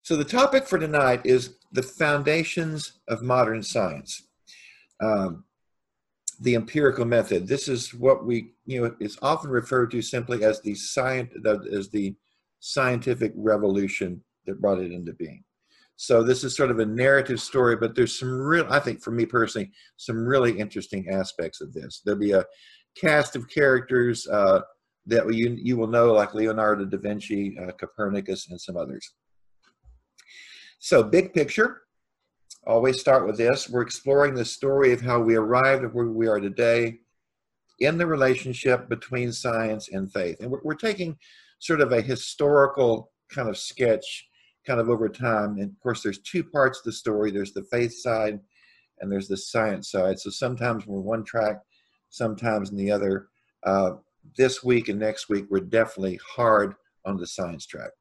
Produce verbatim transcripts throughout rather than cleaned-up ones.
So the topic for tonight is the foundations of modern science, um, the empirical method. This is what we, you know, it's often referred to simply as the science, as the scientific revolution that brought it into being. So this is sort of a narrative story, but there's some real, I think for me personally, some really interesting aspects of this. There'll be a cast of characters uh, that you, you will know, like Leonardo da Vinci, uh, Copernicus, and some others. So big picture, always start with this. We're exploring the story of how we arrived at where we are today in the relationship between science and faith. And we're, we're taking sort of a historical kind of sketch kind of over time. And of course, there's two parts of the story. There's the faith side and there's the science side. So sometimes we're one track, sometimes in the other. Uh, this week and next week, we're definitely hard on the science track.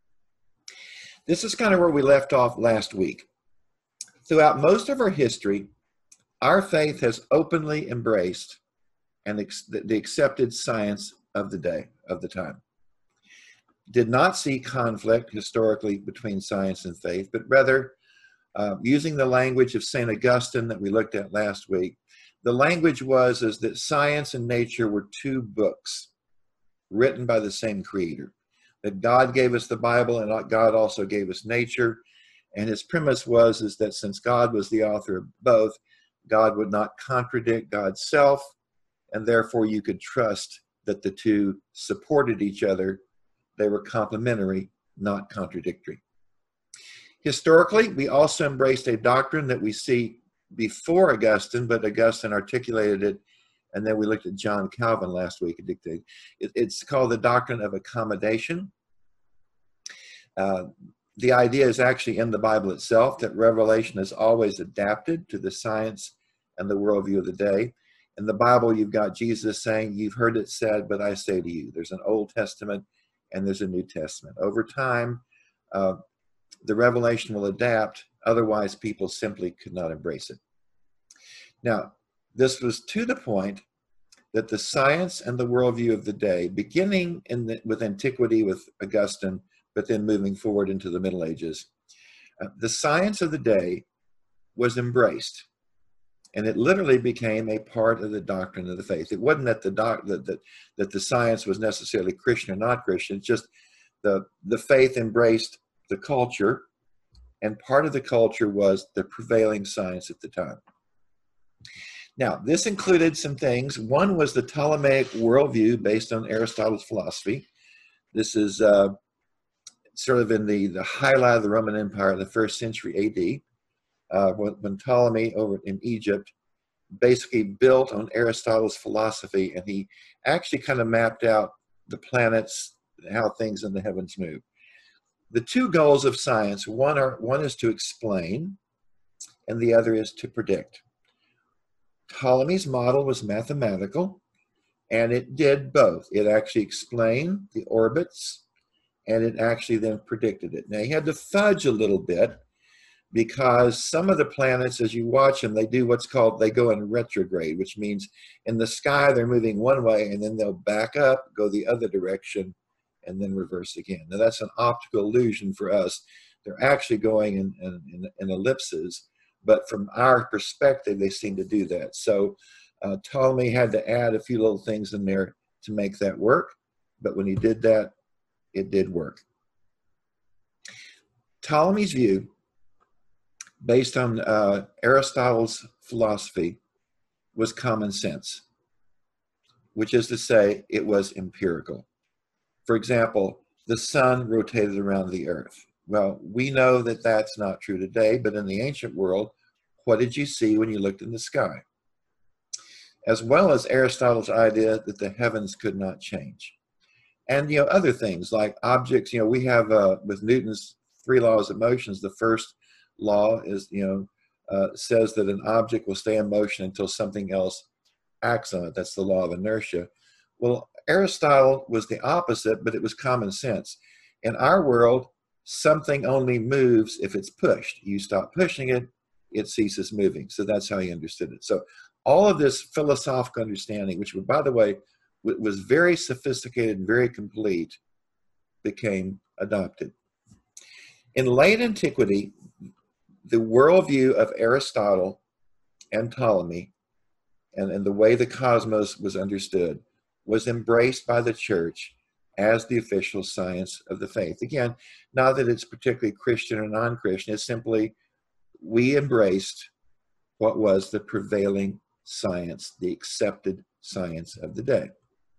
This is kind of where we left off last week. Throughout most of our history, our faith has openly embraced and ex the accepted science of the day, of the time. Did not see conflict historically between science and faith, but rather, uh, using the language of Saint Augustine that we looked at last week, the language was is that science and nature were two books written by the same creator. That God gave us the Bible and God also gave us nature. And his premise was is that since God was the author of both, God would not contradict God's self, and therefore you could trust that the two supported each other. They were complementary, not contradictory. Historically, we also embraced a doctrine that we see before Augustine, but Augustine articulated it, and then we looked at John Calvin last week. It, it's called the doctrine of accommodation. Uh, the idea is actually in the Bible itself, that revelation is always adapted to the science and the worldview of the day. In the Bible, you've got Jesus saying, "You've heard it said, but I say to you." There's an Old Testament and there's a New Testament. Over time, uh, the revelation will adapt. Otherwise, people simply could not embrace it. Now, this was to the point that the science and the worldview of the day, beginning in the, with antiquity with Augustine, but then moving forward into the Middle Ages, uh, the science of the day was embraced. And it literally became a part of the doctrine of the faith. It wasn't that the, doc, that, that, that the science was necessarily Christian or not Christian. It's just the, the faith embraced the culture, and part of the culture was the prevailing science at the time. Now, this included some things. One was the Ptolemaic worldview based on Aristotle's philosophy. This is uh, sort of in the, the highlight of the Roman Empire in the first century A D, uh, when, when Ptolemy over in Egypt basically built on Aristotle's philosophy, and he actually kind of mapped out the planets, how things in the heavens move. The two goals of science, one, are, one is to explain, and the other is to predict. Ptolemy's model was mathematical, and it did both. It actually explained the orbits, and it actually then predicted it. Now, he had to fudge a little bit, because some of the planets, as you watch them, they do what's called, they go in retrograde, which means in the sky, they're moving one way, and then they'll back up, go the other direction, and then reverse again. Now, that's an optical illusion for us. They're actually going in, in, in, in ellipses, but from our perspective, they seem to do that. So uh, Ptolemy had to add a few little things in there to make that work, but when he did that, it did work. Ptolemy's view, based on uh, Aristotle's philosophy, was common sense, which is to say it was empirical. For example, the sun rotated around the earth. Well, we know that that's not true today, but in the ancient world, what did you see when you looked in the sky? As well as Aristotle's idea that the heavens could not change. And, you know, other things like objects, you know, we have, uh, with Newton's three laws of motions, the first law is, you know, uh, says that an object will stay in motion until something else acts on it. That's the law of inertia. Well, Aristotle was the opposite, but it was common sense. In our world, something only moves if it's pushed. You stop pushing it, it ceases moving. So that's how he understood it. So all of this philosophical understanding, which, by the way, was very sophisticated and very complete, became adopted. In late antiquity, the worldview of Aristotle and Ptolemy and, and the way the cosmos was understood was embraced by the church as the official science of the faith. Again, not that it's particularly Christian or non-Christian, it's simply we embraced what was the prevailing science, the accepted science of the day.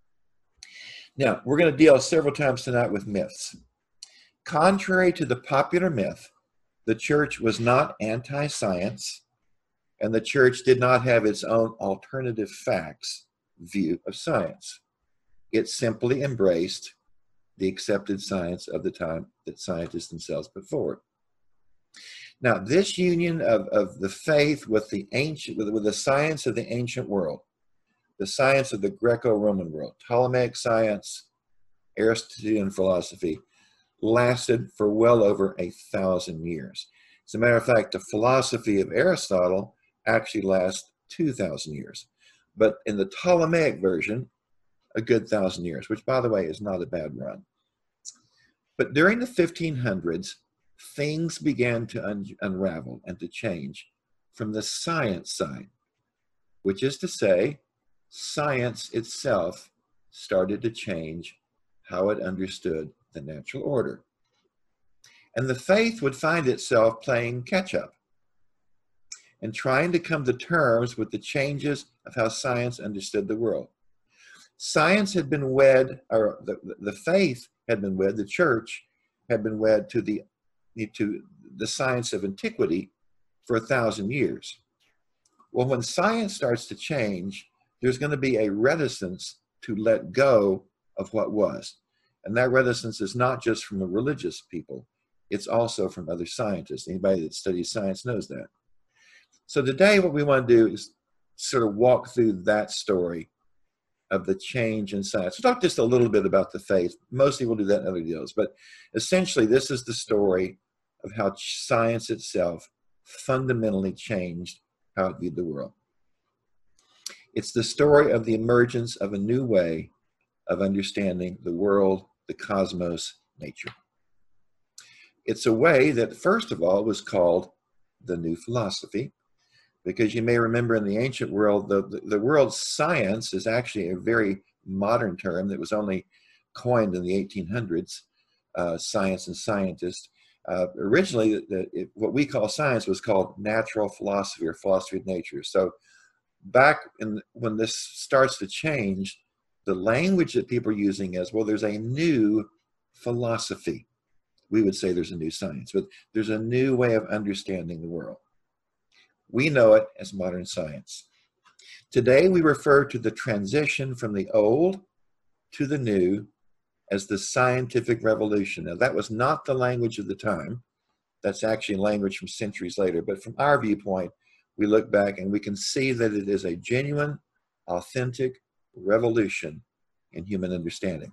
Now, we're going to deal several times tonight with myths. Contrary to the popular myth, the church was not anti-science, and the church did not have its own alternative facts view of science. It simply embraced the accepted science of the time that scientists themselves put forward. Now, this union of, of the faith with the ancient, with, with the science of the ancient world, the science of the Greco-Roman world, Ptolemaic science, Aristotelian philosophy, lasted for well over a thousand years. As a matter of fact, the philosophy of Aristotle actually lasts two thousand years. But in the Ptolemaic version, a good thousand years, which, by the way, is not a bad run. But during the fifteen hundreds, things began to un unravel and to change from the science side, which is to say, science itself started to change how it understood the natural order. And the faith would find itself playing catch-up and trying to come to terms with the changes of how science understood the world. Science had been wed, or the, the faith had been wed, the church had been wed to the, to the science of antiquity for a thousand years. Well, when science starts to change, there's going to be a reticence to let go of what was. And that reticence is not just from the religious people, it's also from other scientists. Anybody that studies science knows that. So today what we want to do is sort of walk through that story of the change in science. We'll talk just a little bit about the faith. Mostly we'll do that in other deals. But essentially this is the story of how science itself fundamentally changed how it viewed the world. It's the story of the emergence of a new way of understanding the world, the cosmos, nature. It's a way that, first of all, was called the New Philosophy, because you may remember in the ancient world, the, the, the word science is actually a very modern term that was only coined in the eighteen hundreds, uh, science and scientist. Uh, originally, the, it, what we call science was called natural philosophy or philosophy of nature. So back in, when this starts to change, the language that people are using is, well, there's a new philosophy. We would say there's a new science, but there's a new way of understanding the world. We know it as modern science. Today, we refer to the transition from the old to the new as the scientific revolution. Now, that was not the language of the time. That's actually language from centuries later. But from our viewpoint, we look back and we can see that it is a genuine, authentic revolution in human understanding.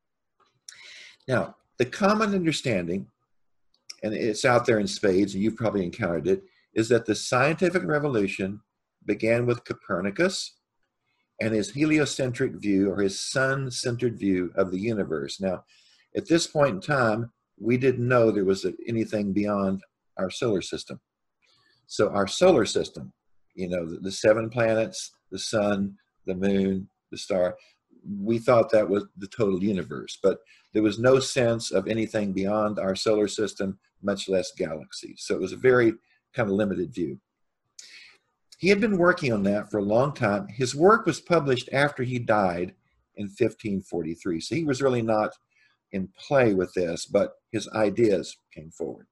Now, the common understanding, and it's out there in spades, and you've probably encountered it, is that the scientific revolution began with Copernicus and his heliocentric view, or his sun-centered view of the universe. Now, at this point in time, we didn't know there was anything beyond our solar system. So our solar system, you know, the, the seven planets, the sun, the moon, the star, we thought that was the total universe, but there was no sense of anything beyond our solar system, much less galaxies. So it was a very kind of limited view. He had been working on that for a long time. His work was published after he died in fifteen forty-three. So he was really not in play with this, but his ideas came forward.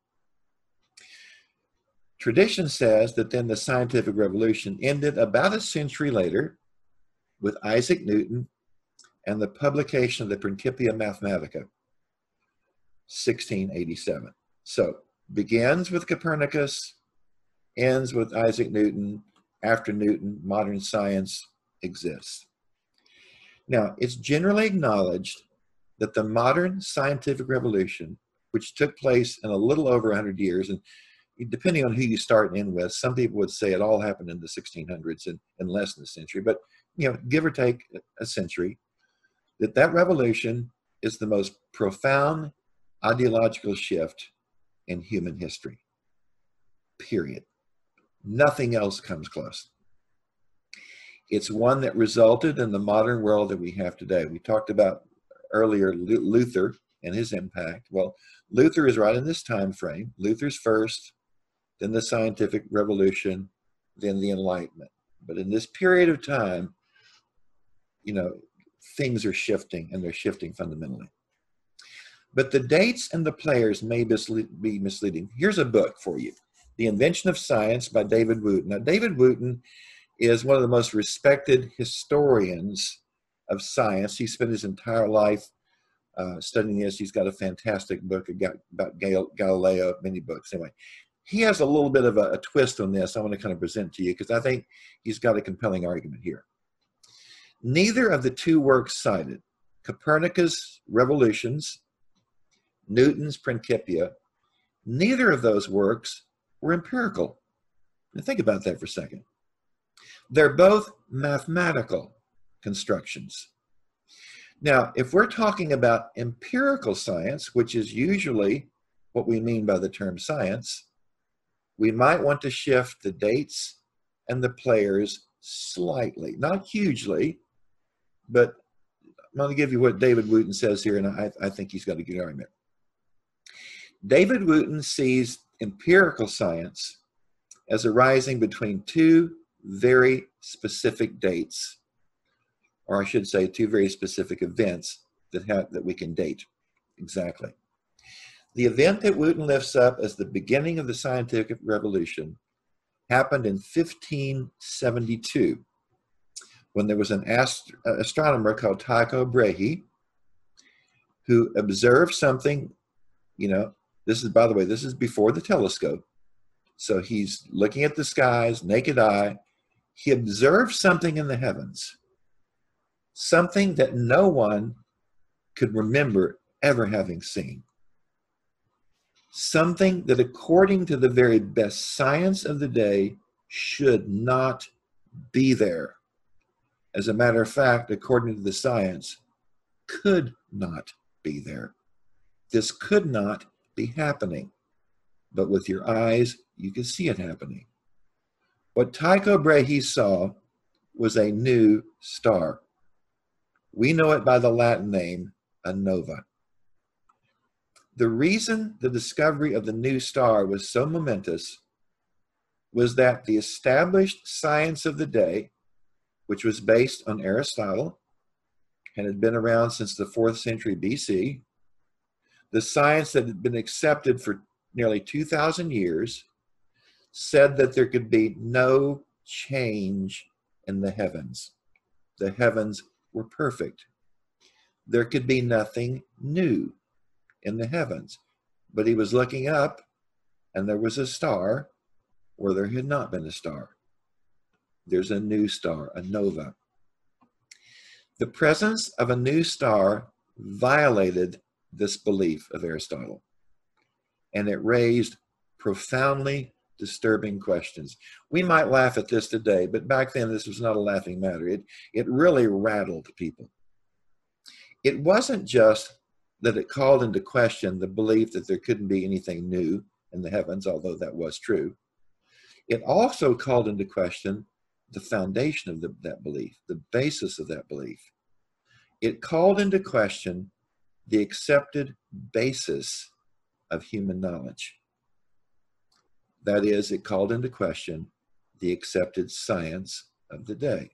Tradition says that then the scientific revolution ended about a century later with Isaac Newton and the publication of the Principia Mathematica, sixteen eighty-seven. So begins with Copernicus, ends with Isaac Newton. After Newton, modern science exists. Now, it's generally acknowledged that the modern scientific revolution, which took place in a little over one hundred years, and depending on who you start and end with, some people would say it all happened in the sixteen hundreds and in less than a century, but you know, give or take a century, that that revolution is the most profound ideological shift in human history. Period. Nothing else comes close. It's one that resulted in the modern world that we have today. We talked about earlier Luther and his impact. Well, Luther is right in this time frame. Luther's first, then the scientific revolution, then the Enlightenment. But in this period of time, you know, things are shifting, and they're shifting fundamentally. But the dates and the players may be misleading. Here's a book for you, The Invention of Science by David Wooten. Now, David Wooten is one of the most respected historians of science. He spent his entire life uh, studying this. He's got a fantastic book about Galileo, many books. Anyway, he has a little bit of a, a twist on this I want to kind of present to you, because I think he's got a compelling argument here. Neither of the two works cited, Copernicus' Revolutions, Newton's Principia, neither of those works were empirical. Now think about that for a second. They're both mathematical constructions. Now, if we're talking about empirical science, which is usually what we mean by the term science, we might want to shift the dates and the players slightly, not hugely, but I'm going to give you what David Wooten says here, and I, I think he's got a good argument. David Wooten sees empirical science as arising between two very specific dates, or I should say two very specific events that have that we can date exactly. The event that Wooten lifts up as the beginning of the scientific revolution happened in fifteen seventy-two, when there was an ast astronomer called Tycho Brahe who observed something. You know, this is, by the way, this is before the telescope. So he's looking at the skies, naked eye. He observed something in the heavens, something that no one could remember ever having seen. Something that, according to the very best science of the day, should not be there. As a matter of fact, according to the science, could not be there. This could not be happening. But with your eyes, you can see it happening. What Tycho Brahe saw was a new star. We know it by the Latin name, a nova. The reason the discovery of the new star was so momentous was that the established science of the day, which was based on Aristotle and had been around since the fourth century B C, the science that had been accepted for nearly two thousand years, said that there could be no change in the heavens. The heavens were perfect. There could be nothing new in the heavens. But he was looking up, and there was a star where there had not been a star. There's a new star, a nova. The presence of a new star violated this belief of Aristotle, and it raised profoundly disturbing questions. We might laugh at this today, but back then this was not a laughing matter. It, it really rattled people. It wasn't just that it called into question the belief that there couldn't be anything new in the heavens, although that was true. It also called into question the foundation of the, that belief, the basis of that belief. It called into question the accepted basis of human knowledge. That is, it called into question the accepted science of the day.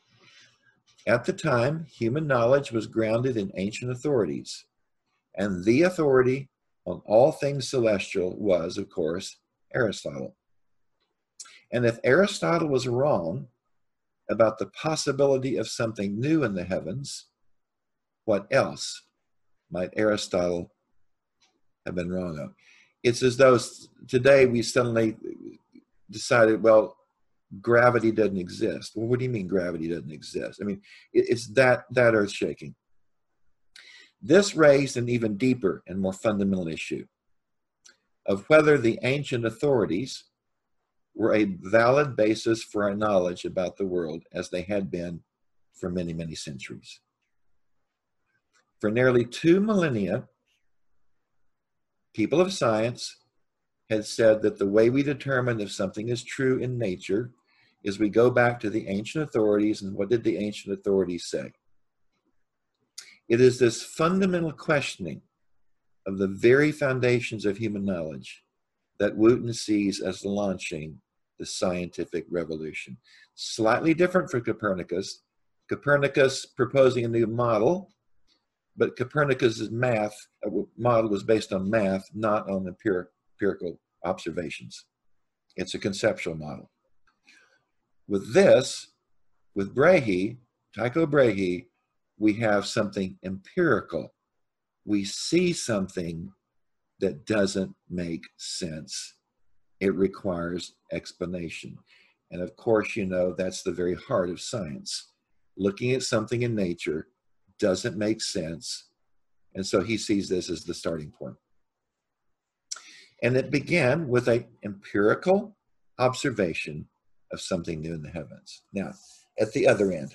At the time, human knowledge was grounded in ancient authorities, and the authority on all things celestial was, of course, Aristotle. And if Aristotle was wrong about the possibility of something new in the heavens, what else might Aristotle have been wrong on? It's as though today we suddenly decided, well, gravity doesn't exist. Well, what do you mean gravity doesn't exist? I mean, it's that, that earth-shaking. This raised an even deeper and more fundamental issue of whether the ancient authorities were a valid basis for our knowledge about the world as they had been for many, many centuries. For nearly two millennia, people of science had said that the way we determine if something is true in nature is we go back to the ancient authorities, and what did the ancient authorities say? It is this fundamental questioning of the very foundations of human knowledge that Wooten sees as launching the scientific revolution. Slightly different from Copernicus. Copernicus proposing a new model, but Copernicus's math uh, model was based on math, not on empiric, empirical observations. It's a conceptual model. With this, with Brahe, Tycho Brahe, we have something empirical. We see something that doesn't make sense. It requires explanation. And of course, you know, that's the very heart of science. Looking at something in nature doesn't make sense. And so he sees this as the starting point. And it began with an empirical observation of something new in the heavens. Now, at the other end,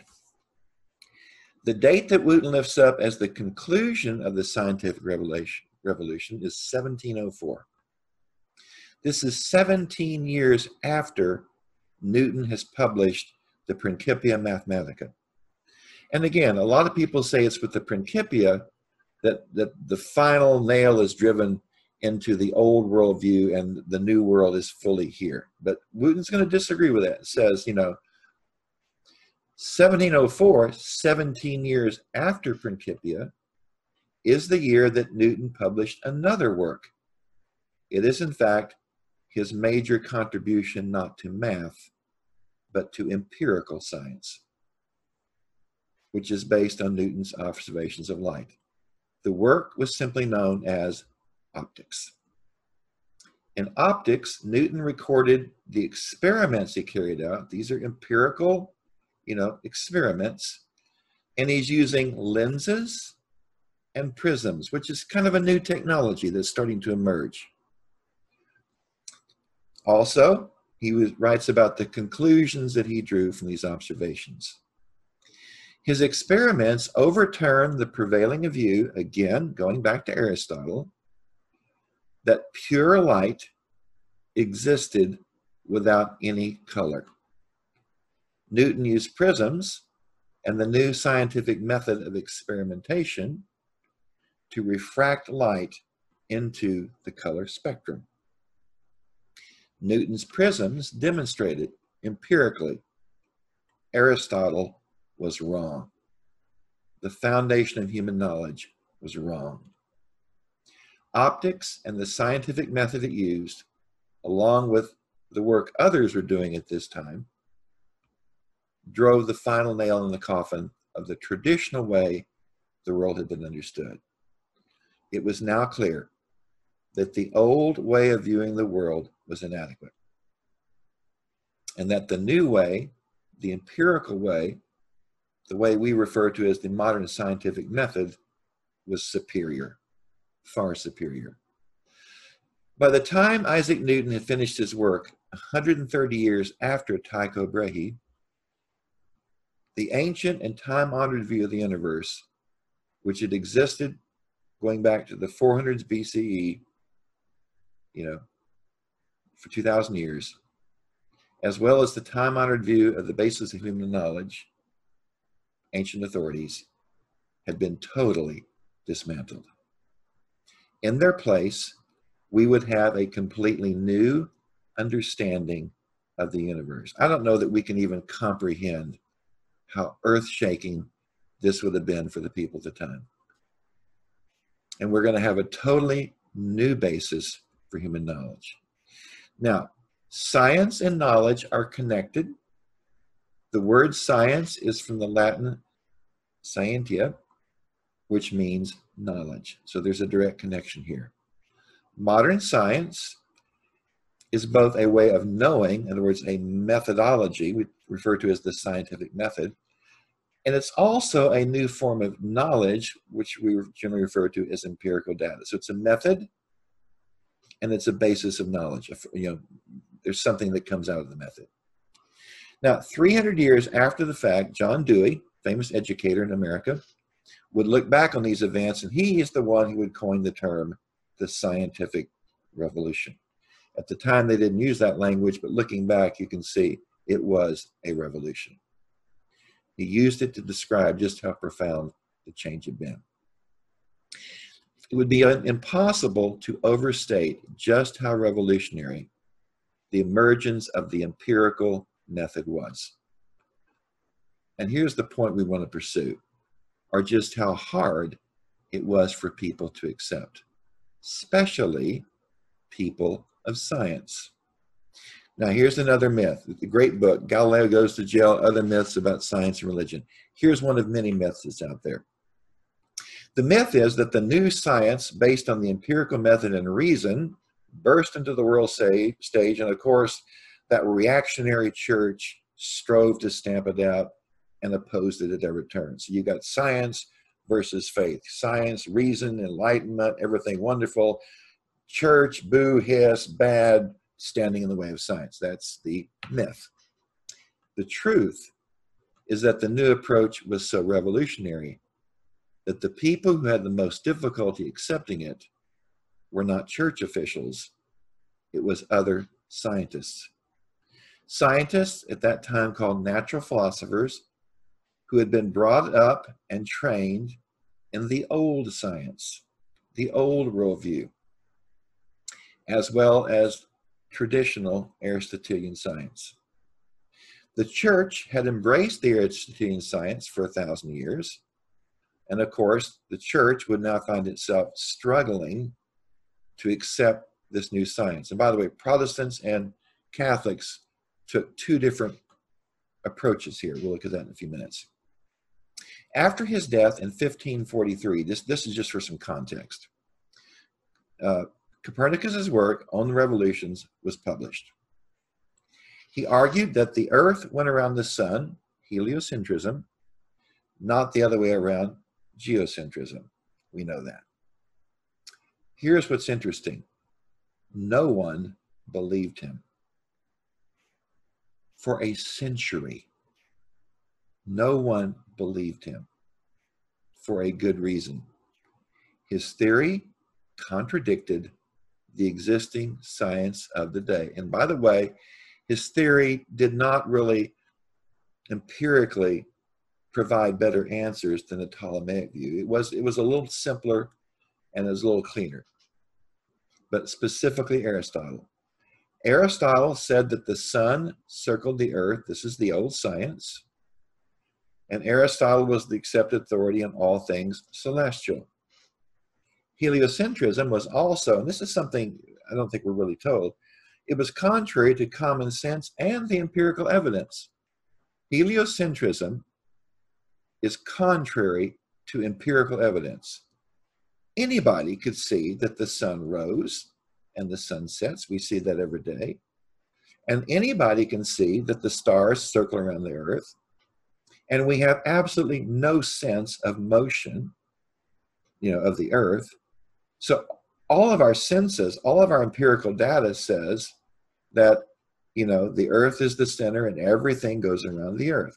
the date that Wooten lifts up as the conclusion of the scientific revelation, revolution is seventeen oh four. This is seventeen years after Newton has published the Principia Mathematica. And again, a lot of people say it's with the Principia that, that the final nail is driven into the old worldview and the new world is fully here. But Wooten's going to disagree with that. It says, you know, seventeen oh four, seventeen years after Principia, is the year that Newton published another work. It is, in fact, his major contribution not to math, but to empirical science, which is based on Newton's observations of light. The work was simply known as optics. In optics, Newton recorded the experiments he carried out. These are empirical, you know, experiments, and he's using lenses and prisms, which is kind of a new technology that's starting to emerge. Also, he was, writes about the conclusions that he drew from these observations. His experiments overturn the prevailing view, again, going back to Aristotle, that pure light existed without any color. Newton used prisms and the new scientific method of experimentation to refract light into the color spectrum. Newton's prisms demonstrated empirically Aristotle was wrong. The foundation of human knowledge was wrong. Optics and the scientific method it used, along with the work others were doing at this time, drove the final nail in the coffin of the traditional way the world had been understood. It was now clear that the old way of viewing the world was inadequate, and that the new way, the empirical way, the way we refer to as the modern scientific method, was superior, far superior. By the time Isaac Newton had finished his work, one hundred thirty years after Tycho Brahe, the ancient and time-honored view of the universe, which had existed going back to the four hundreds B C E, you know, for two thousand years, as well as the time-honored view of the basis of human knowledge, ancient authorities, had been totally dismantled. In their place, we would have a completely new understanding of the universe. I don't know that we can even comprehend how earth-shaking this would have been for the people at the time. And we're going to have a totally new basis for human knowledge. Now, science and knowledge are connected. The word science is from the Latin scientia, which means knowledge. So there's a direct connection here. Modern science is both a way of knowing, in other words, a methodology, we refer to as the scientific method, and it's also a new form of knowledge, which we generally refer to as empirical data. So it's a method, and it's a basis of knowledge. You know, there's something that comes out of the method. Now, three hundred years after the fact, John Dewey, famous educator in America, would look back on these events, and he is the one who would coin the term the scientific revolution. At the time, they didn't use that language, but looking back, you can see it was a revolution. He used it to describe just how profound the change had been. It would be impossible to overstate just how revolutionary the emergence of the empirical method was. And here's the point we want to pursue, or just how hard it was for people to accept, especially people of science. Now, here's another myth. The great book, Galileo Goes to Jail, Other Myths About Science and Religion. Here's one of many myths that's out there. The myth is that the new science, based on the empirical method and reason, burst into the world stage, and of course, that reactionary church strove to stamp it out and opposed it at every turn. So you got science versus faith. Science, reason, enlightenment, everything wonderful. Church, boo, hiss, bad, standing in the way of science. That's the myth. The truth is that the new approach was so revolutionary that the people who had the most difficulty accepting it were not church officials, it was other scientists. Scientists at that time called natural philosophers, who had been brought up and trained in the old science, the old worldview, as well as traditional Aristotelian science. The church had embraced the Aristotelian science for a thousand years, and of course, the church would now find itself struggling to accept this new science. And by the way, Protestants and Catholics took two different approaches here. We'll look at that in a few minutes. After his death in fifteen forty-three, this, this is just for some context, uh, Copernicus's work on the revolutions was published. He argued that the earth went around the sun, heliocentrism, not the other way around, geocentrism. We know that. Here's what's interesting. No one believed him. For a century, no one believed him for a good reason. His theory contradicted the existing science of the day. And by the way, his theory did not really empirically provide better answers than the Ptolemaic view. It was, it was a little simpler and it was a little cleaner. But specifically Aristotle. Aristotle said that the sun circled the earth. This is the old science. And Aristotle was the accepted authority on all things celestial. Heliocentrism was also, and this is something I don't think we're really told, it was contrary to common sense and the empirical evidence. Heliocentrism is contrary to empirical evidence. Anybody could see that the sun rose and the sun sets. We see that every day. And anybody can see that the stars circle around the earth. And we have absolutely no sense of motion, you know, of the earth. So all of our senses, all of our empirical data says that, you know, the earth is the center and everything goes around the earth.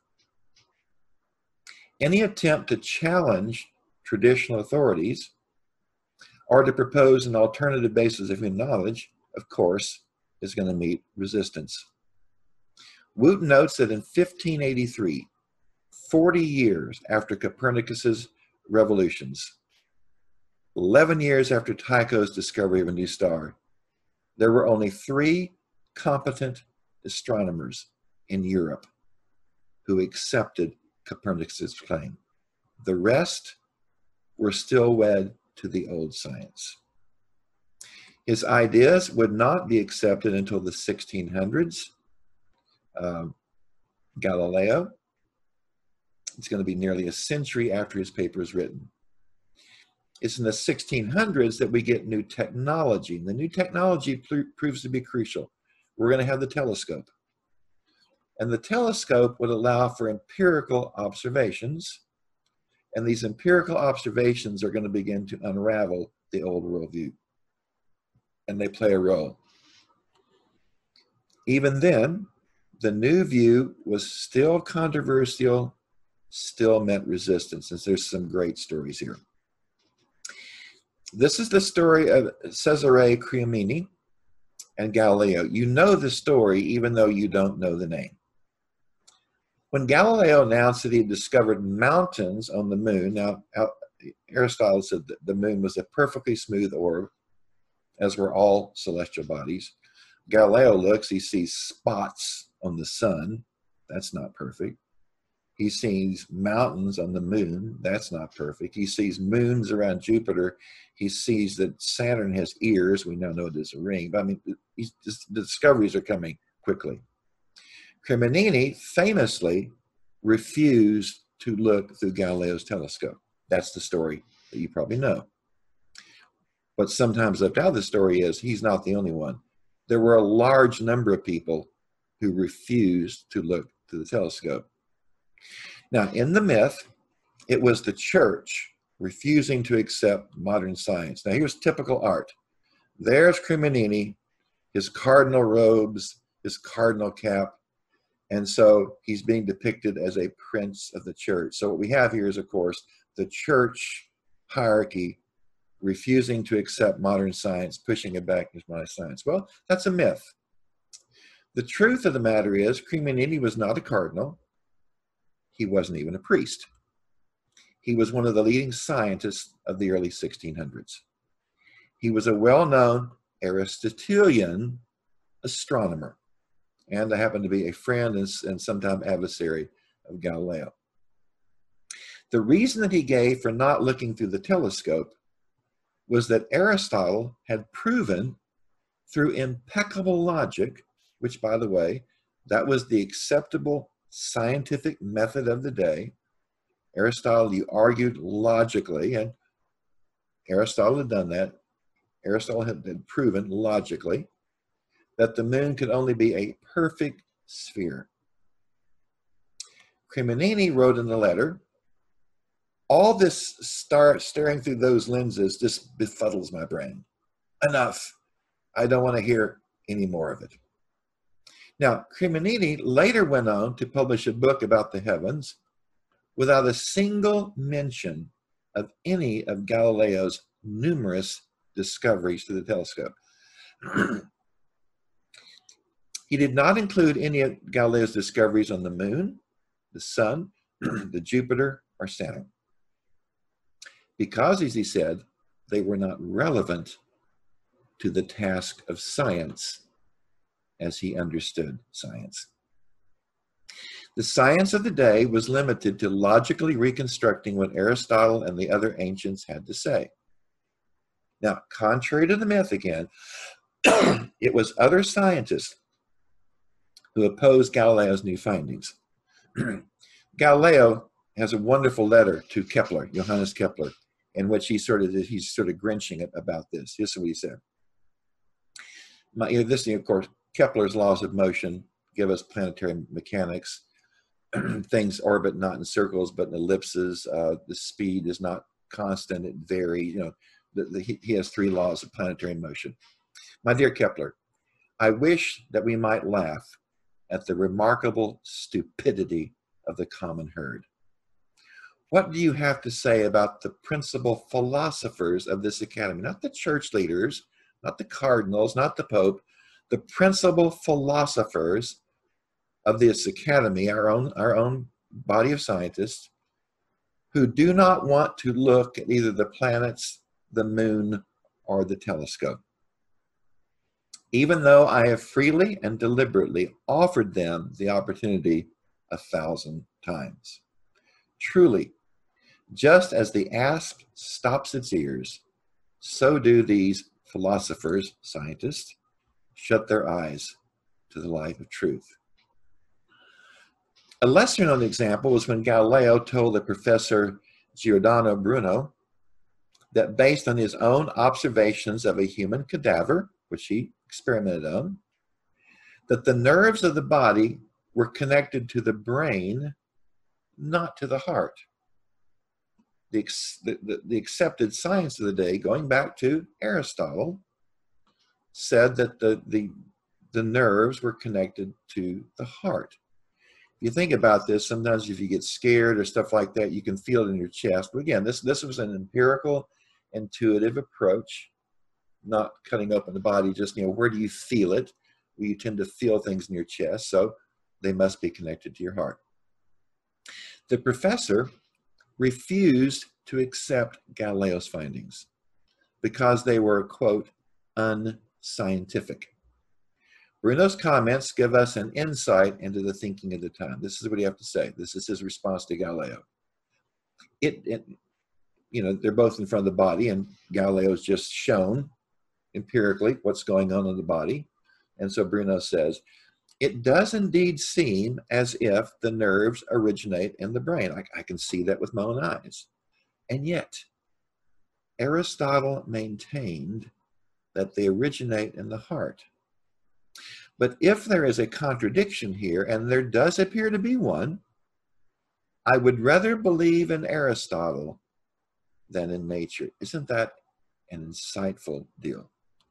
Any attempt to challenge traditional authorities or to propose an alternative basis of human knowledge, of course, is going to meet resistance. Wooten notes that in fifteen eighty-three, forty years after Copernicus's revolutions, eleven years after Tycho's discovery of a new star, there were only three competent astronomers in Europe who accepted Copernicus's claim. The rest were still wed to the old science. His ideas would not be accepted until the sixteen hundreds. Um, Galileo, it's going to be nearly a century after his paper is written. It's in the sixteen hundreds that we get new technology. And the new technology pr- proves to be crucial. We're going to have the telescope. And the telescope would allow for empirical observations. And these empirical observations are going to begin to unravel the old worldview. And they play a role. Even then, the new view was still controversial, still met resistance. And there's some great stories here. This is the story of Cesare Cremonini. and Galileo. You know the story even though you don't know the name. When Galileo announced that he had discovered mountains on the moon, now Aristotle said that the moon was a perfectly smooth orb, as were all celestial bodies. Galileo looks, he sees spots on the sun. That's not perfect. He sees mountains on the moon. That's not perfect. He sees moons around Jupiter. He sees that Saturn has ears. We now know it is a ring. But I mean, he's just, the discoveries are coming quickly. Cremonini famously refused to look through Galileo's telescope. That's the story that you probably know. But sometimes left out of the story is he's not the only one. There were a large number of people who refused to look through the telescope. Now, in the myth, it was the church refusing to accept modern science. Now, here's typical art. There's Cremonini, his cardinal robes, his cardinal cap, and so he's being depicted as a prince of the church. So what we have here is, of course, the church hierarchy refusing to accept modern science, pushing it back as modern science. Well, that's a myth. The truth of the matter is, Cremonini was not a cardinal. He wasn't even a priest. He was one of the leading scientists of the early sixteen hundreds. He was a well-known Aristotelian astronomer, and I happened to be a friend and, and sometime adversary of Galileo. The reason that he gave for not looking through the telescope was that Aristotle had proven through impeccable logic, which, by the way, that was the acceptable scientific method of the day. Aristotle, you argued logically, and Aristotle had done that. Aristotle had, had proven logically that the moon could only be a perfect sphere. Cremonini wrote in the letter, all this star staring through those lenses just befuddles my brain. Enough. I don't want to hear any more of it. Now, Cremonini later went on to publish a book about the heavens without a single mention of any of Galileo's numerous discoveries through the telescope. He did not include any of Galileo's discoveries on the moon, the sun, the Jupiter, or Saturn, because, as he said, they were not relevant to the task of science as he understood science. The science of the day was limited to logically reconstructing what Aristotle and the other ancients had to say. Now, contrary to the myth again, it was other scientists who opposed Galileo's new findings. Galileo has a wonderful letter to Kepler, Johannes Kepler, in which he sort of he's sort of grinching about this. Here's what he said. My, you know, this thing, of course, Kepler's laws of motion give us planetary mechanics. Things orbit not in circles but in ellipses. Uh, the speed is not constant; it varies. You know, the, the, he, he has three laws of planetary motion. My dear Kepler, I wish that we might laugh at the remarkable stupidity of the common herd. What do you have to say about the principal philosophers of this academy? Not the church leaders, not the cardinals, not the Pope, the principal philosophers of this academy, our own, our own body of scientists, who do not want to look at either the planets, the moon, or the telescope. Even though I have freely and deliberately offered them the opportunity a thousand times. Truly, just as the asp stops its ears, so do these philosophers, scientists, shut their eyes to the light of truth. A lesser known example was when Galileo told the professor Giordano Bruno that based on his own observations of a human cadaver, which he experimented on, that the nerves of the body were connected to the brain, not to the heart. The, the, the accepted science of the day, going back to Aristotle, said that the, the, the nerves were connected to the heart. If you think about this, sometimes if you get scared or stuff like that, you can feel it in your chest. But again, this, this was an empirical, intuitive approach not cutting open the body, just, you know, where do you feel it? Well, you tend to feel things in your chest, so they must be connected to your heart. The professor refused to accept Galileo's findings because they were, quote, unscientific. Bruno's comments give us an insight into the thinking of the time. This is what you have to say. This is his response to Galileo. It, it you know, they're both in front of the body, and Galileo's just shown empirically what's going on in the body. And so Bruno says, it does indeed seem as if the nerves originate in the brain. I, I can see that with my own eyes. And yet, Aristotle maintained that they originate in the heart. But if there is a contradiction here, and there does appear to be one, I would rather believe in Aristotle than in nature. Isn't that an insightful deal?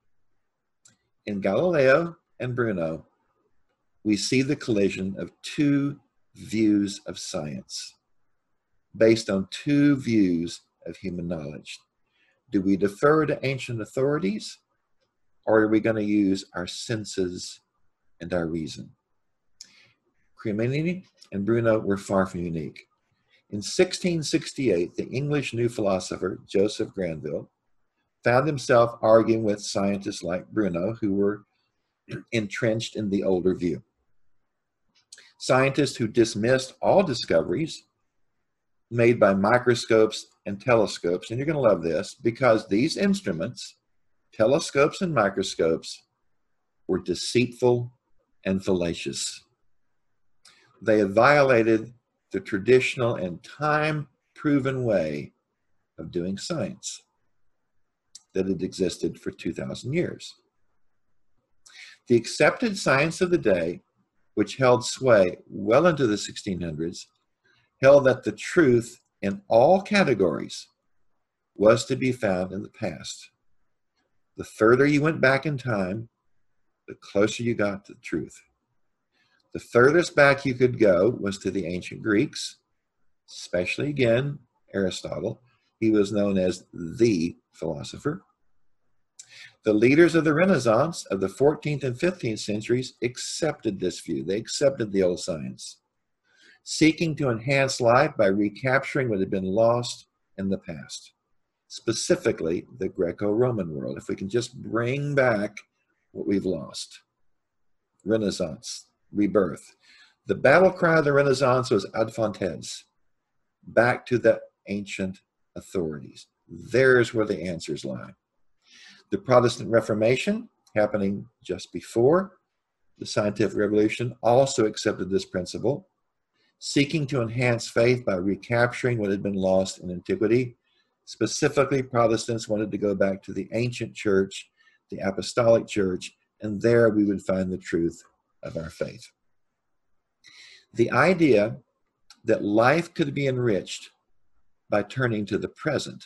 In Galileo and Bruno, we see the collision of two views of science based on two views of human knowledge. Do we defer to ancient authorities, or are we going to use our senses and our reason? Cremonini and Bruno were far from unique. In sixteen sixty-eight, the English new philosopher, Joseph Granville, found himself arguing with scientists like Bruno, who were entrenched in the older view. Scientists who dismissed all discoveries made by microscopes and telescopes. And you're going to love this, because these instruments, telescopes and microscopes, were deceitful and fallacious. They had violated the traditional and time-proven way of doing science that had existed for two thousand years. The accepted science of the day, which held sway well into the sixteen hundreds, held that the truth in all categories was to be found in the past. The further you went back in time, the closer you got to the truth. The furthest back you could go was to the ancient Greeks, especially, again, Aristotle. He was known as the philosopher. The leaders of the Renaissance of the fourteenth and fifteenth centuries accepted this view. They accepted the old science, seeking to enhance life by recapturing what had been lost in the past, specifically the Greco-Roman world. If we can just bring back what we've lost. Renaissance, rebirth. The battle cry of the Renaissance was ad fontes, back to the ancient authorities. There's where the answers lie. The Protestant Reformation, happening just before the scientific revolution, also accepted this principle, seeking to enhance faith by recapturing what had been lost in antiquity. Specifically, Protestants wanted to go back to the ancient church, the apostolic church, and there we would find the truth of our faith. The idea that life could be enriched by turning to the present,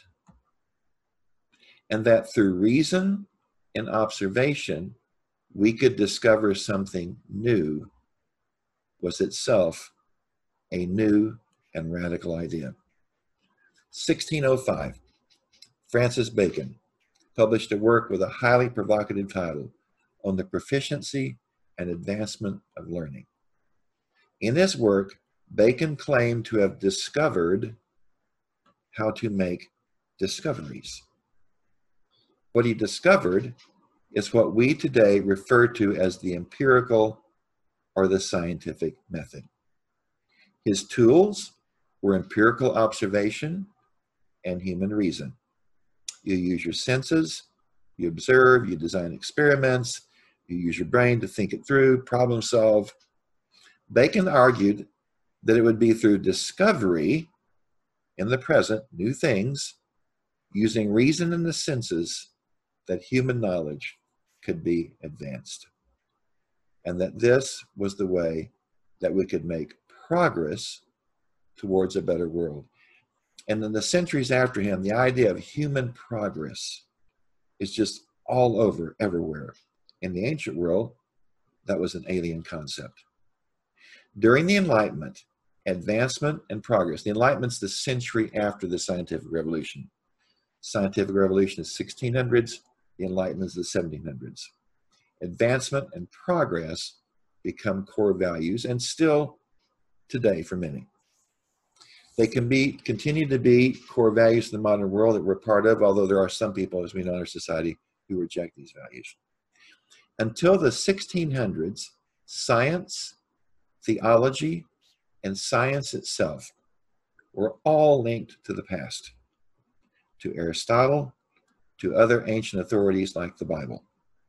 and that through reason and observation, we could discover something new, was itself a new and radical idea. sixteen oh five, Francis Bacon published a work with a highly provocative title on the proficiency and advancement of learning. In this work, Bacon claimed to have discovered how to make discoveries. What he discovered is what we today refer to as the empirical or the scientific method. His tools were empirical observation and human reason. You use your senses, you observe, you design experiments, you use your brain to think it through, problem solve. Bacon argued that it would be through discovery in the present, new things, using reason and the senses, that human knowledge could be advanced. And that this was the way that we could make progress towards a better world. And in the centuries after him, the idea of human progress is just all over, everywhere. In the ancient world, that was an alien concept. During the Enlightenment, advancement and progress, the Enlightenment's the century after the scientific revolution. Scientific revolution is sixteen hundreds, the Enlightenment of the seventeen hundreds. Advancement and progress become core values, and still today for many. They can be continue to be core values in the modern world that we're part of, although there are some people, as we know in our society, who reject these values. Until the sixteen hundreds, science, theology, and science itself were all linked to the past, to Aristotle, to other ancient authorities like the Bible.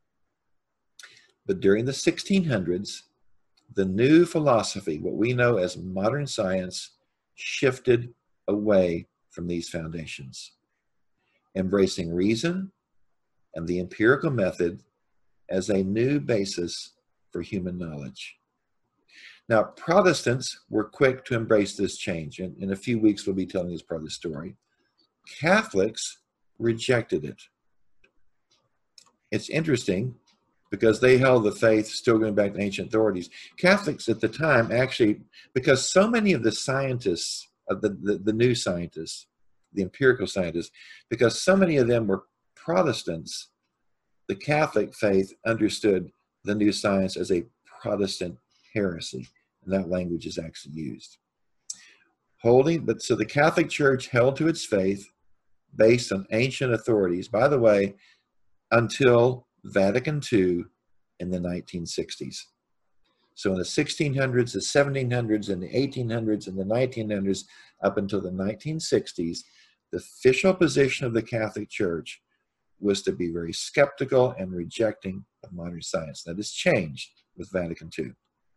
But during the sixteen hundreds, the new philosophy, what we know as modern science, shifted away from these foundations, embracing reason and the empirical method as a new basis for human knowledge. Now, Protestants were quick to embrace this change, and in a few weeks we'll be telling this part of the story. Catholics rejected it. It's interesting because they held the faith still going back to ancient authorities. Catholics at the time actually, because so many of the scientists, of the, the, the new scientists, the empirical scientists, because so many of them were Protestants, the Catholic faith understood the new science as a Protestant heresy, and that language is actually used. Holding, but so the Catholic Church held to its faith based on ancient authorities, by the way, until Vatican Two in the nineteen sixties. So in the sixteen hundreds, the seventeen hundreds, and the eighteen hundreds, and the nineteen hundreds, up until the nineteen sixties, the official position of the Catholic Church was to be very skeptical and rejecting of modern science. That has changed with Vatican Two.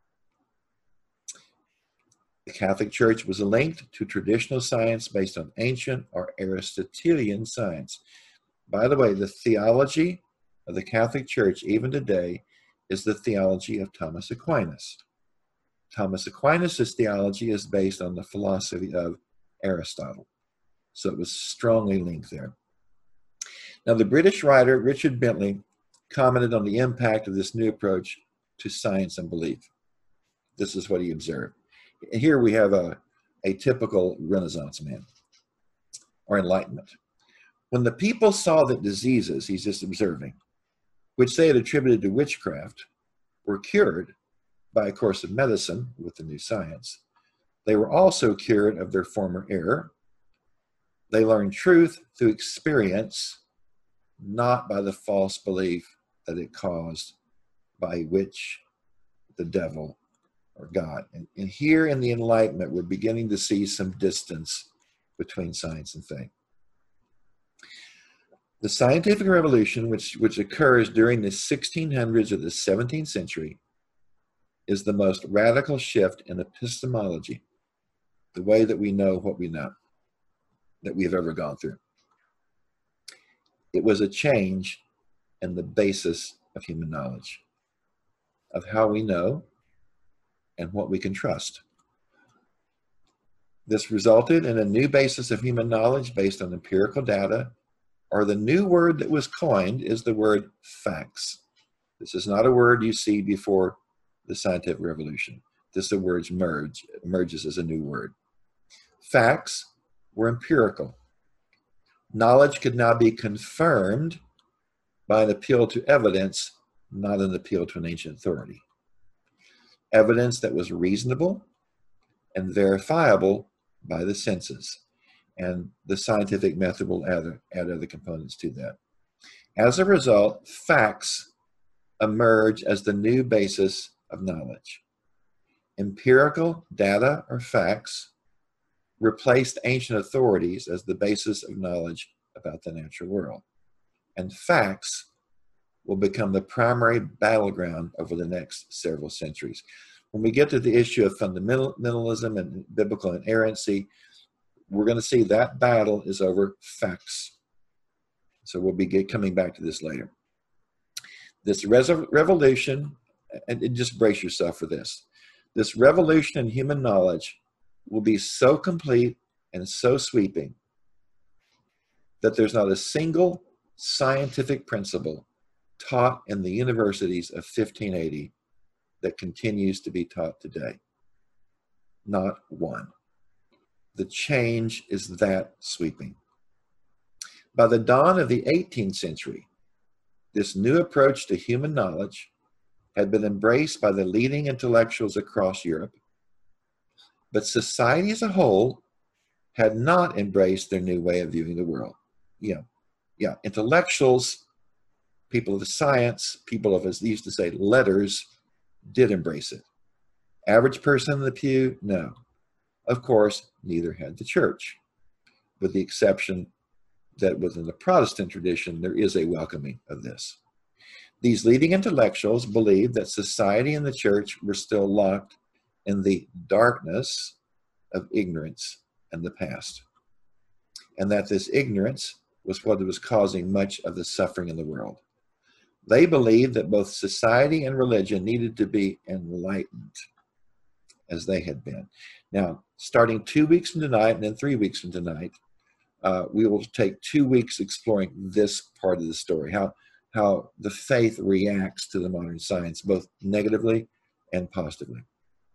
The Catholic Church was linked to traditional science based on ancient or Aristotelian science. By the way, the theology of the Catholic Church, even today, is the theology of Thomas Aquinas. Thomas Aquinas' theology is based on the philosophy of Aristotle. So it was strongly linked there. Now, the British writer Richard Bentley commented on the impact of this new approach to science and belief. This is what he observed. Here we have a, a typical Renaissance man, or Enlightenment. When the people saw that diseases, he's just observing, which they had attributed to witchcraft, were cured by a course of medicine with the new science, they were also cured of their former error. They learned truth through experience, not by the false belief that it caused by a witch, the devil, or God. And, and here in the Enlightenment, we're beginning to see some distance between science and faith. The scientific revolution, which, which occurs during the sixteen hundreds of the seventeenth century, is the most radical shift in epistemology, the way that we know what we know, that we've ever gone through. It was a change in the basis of human knowledge, of how we know and what we can trust. This resulted in a new basis of human knowledge based on empirical data, or the new word that was coined is the word facts. This is not a word you see before the scientific revolution. This the words merge, emerges as a new word. Facts were empirical. Knowledge could now be confirmed by an appeal to evidence, not an appeal to an ancient authority. Evidence that was reasonable and verifiable by the senses. And the scientific method will add, add other components to that. As a result, facts emerge as the new basis of knowledge. Empirical data or facts replaced ancient authorities as the basis of knowledge about the natural world. And facts will become the primary battleground over the next several centuries. When we get to the issue of fundamentalism and biblical inerrancy, we're going to see that battle is over facts. So we'll be get, coming back to this later. This revolution, and, and just brace yourself for this, this revolution in human knowledge will be so complete and so sweeping that there's not a single scientific principle taught in the universities of fifteen eighty that continues to be taught today. Not one. The change is that sweeping. By the dawn of the eighteenth century, This new approach to human knowledge had been embraced by the leading intellectuals across Europe, but society as a whole had not embraced their new way of viewing the world. Yeah, yeah, intellectuals, people of science, people of, as they used to say, letters, did embrace it. Average person in the pew, no. Of course, neither had the church, with the exception that within the Protestant tradition, there is a welcoming of this. These leading intellectuals believed that society and the church were still locked in the darkness of ignorance and the past, and that this ignorance was what was causing much of the suffering in the world. They believed that both society and religion needed to be enlightened as they had been. Now, starting two weeks from tonight and then three weeks from tonight, uh, we will take two weeks exploring this part of the story, how, how the faith reacts to the modern science, both negatively and positively.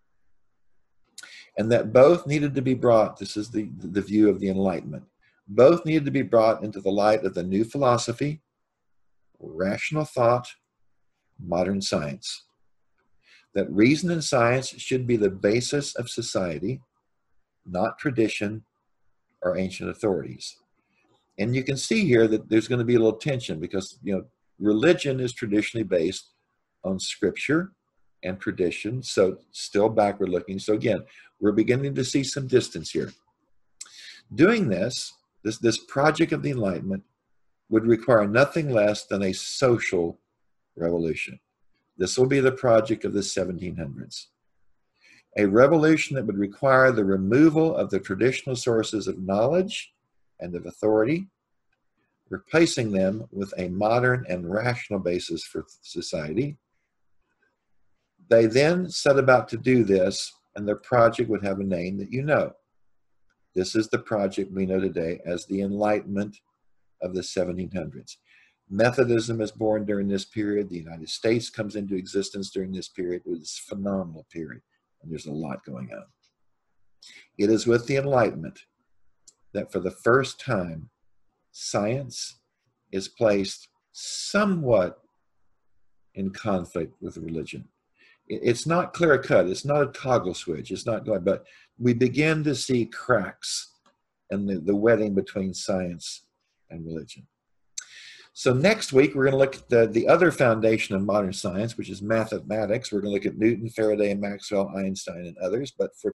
And that both needed to be brought, this is the, the view of the Enlightenment, both needed to be brought into the light of the new philosophy, rational thought, modern science. That reason and science should be the basis of society, not tradition or ancient authorities. And you can see here that there's going to be a little tension because, you know, religion is traditionally based on scripture and tradition, so still backward looking. So again, we're beginning to see some distance here. Doing this, this, this project of the Enlightenment would require nothing less than a social revolution. This will be the project of the seventeen hundreds. A revolution that would require the removal of the traditional sources of knowledge and of authority, replacing them with a modern and rational basis for society. They then set about to do this, and their project would have a name that you know. This is the project we know today as the Enlightenment of the seventeen hundreds. Methodism is born during this period. The United States comes into existence during this period. It was a phenomenal period, and there's a lot going on. It is with the Enlightenment that for the first time, science is placed somewhat in conflict with religion. It's not clear cut. It's not a toggle switch. It's not going, but we begin to see cracks in the, the wedding between science and religion. So next week, we're going to look at the, the other foundation of modern science, which is mathematics. We're going to look at Newton, Faraday, and Maxwell, Einstein, and others. But for